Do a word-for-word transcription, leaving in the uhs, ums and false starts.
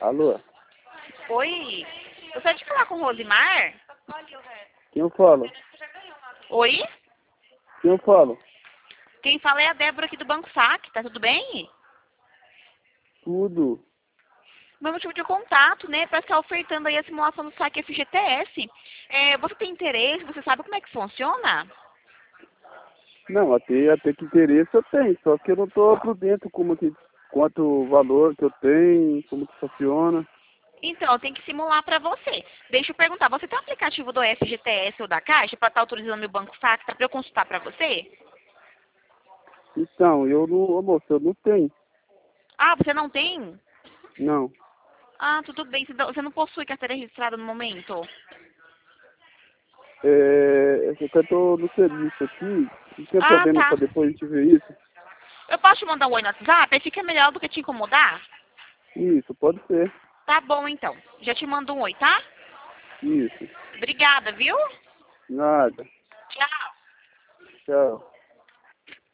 Alô? Oi? Gostaria de falar com o Rosimar? Quem eu falo? Oi? Quem eu falo? Quem fala é a Débora aqui do Banco Sac, tá tudo bem? Tudo. Meu motivo de contato, né, para estar ofertando aí a simulação do Sac F G T S. É, você tem interesse? Você sabe como é que funciona? Não, até, até que interesse eu tenho, só que eu não tô por dentro como que, quanto valor que eu tenho, como que funciona. Então, eu tenho que simular para você. Deixa eu perguntar, você tem um aplicativo do F G T S ou da Caixa para estar autorizando meu Banco Sac, tá, para eu consultar para você? Então, eu não, ô, moço, eu não tenho. Ah, você não tem? Não. Ah, tudo bem. Você não você não possui carteira registrada no momento? É, eu só tô no serviço aqui, não tem Ah, problema tá. pra depois a gente ver isso? Eu posso te mandar um oi no WhatsApp? Aí fica melhor do que te incomodar? Isso, pode ser. Tá bom, então. Já te mando um oi, tá? Isso. Obrigada, viu? Nada. Tchau. Tchau.